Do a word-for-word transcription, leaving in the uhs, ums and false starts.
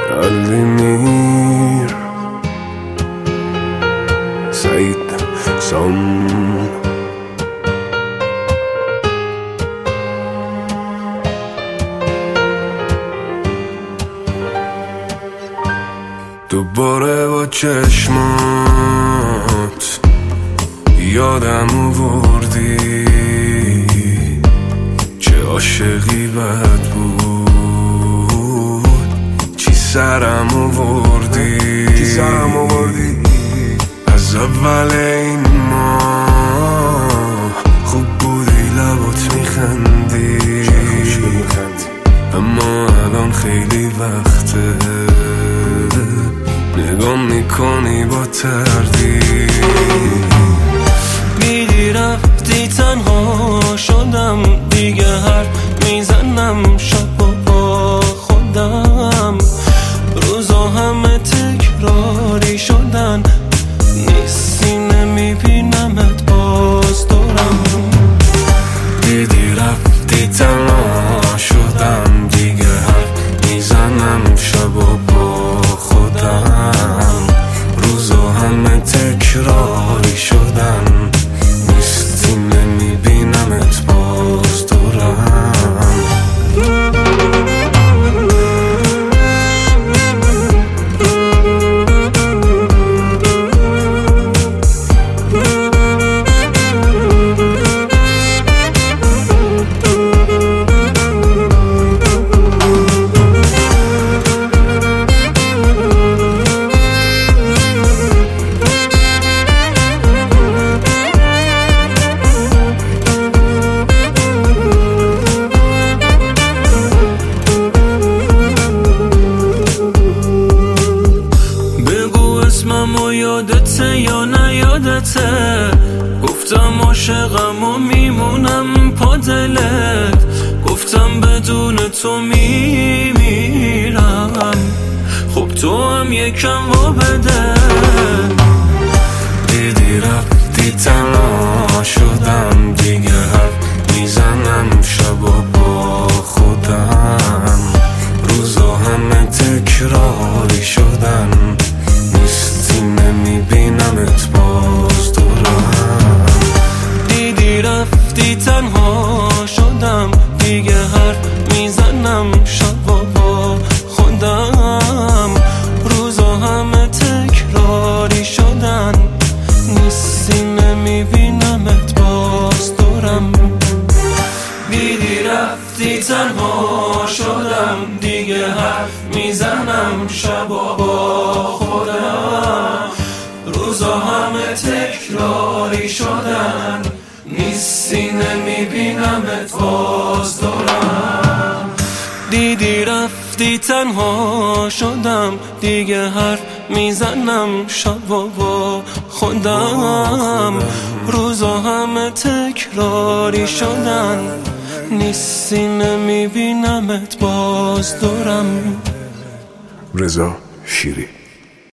الدمير سعيد سام. دوباره با چشمات یادم آوردی چه عاشقی بد بود، چی سرم آوردی چی سرم آوردی از اول این ماه خوب بودی، لبات میخندی اما الان خیلی وقته نگام میکنی با تردید. میدی رفتی تنها شدم دیگه، حرف میزنم شب و با خودم، روزا همه تکراری شدن، نیستی نمیبینمت باز دورم. دیدی رفتی تنها شدم دیگه، حرف میزنم شب و با خودم، روزا همه تکراری شدن، نیستی نمیبینمت باز دورم. اسممو یادته یا نیادته، گفتم عاشقم و میمونم پا دلت، گفتم بدون تو میمیرم، خب تو هم یکم و بده. دیدی رفتی تنها شدم دیگه، حرف میزنم شب و با خودم، روزا همه تکراری شدن، نیستی نمیبینمت باز دورم. دیدی رفتی تنها شدم دیگه، حرف میزنم شب و با خودم، روزا همه تکراری شدن، نیستی نمیبینمت باز دورم. دیدی رفتی تنها شدم دیگه، حرف میزنم شب و با خودم، روزا همه تکراری شدن، نیستی نمیبینمت باز دورم. دیدی رفتی تنها شدم دیگه، حرف میزنم شب و با خودم، روزا همه تکراری شدن، نیستی نمیبینمت باز دورم. رضا شیری.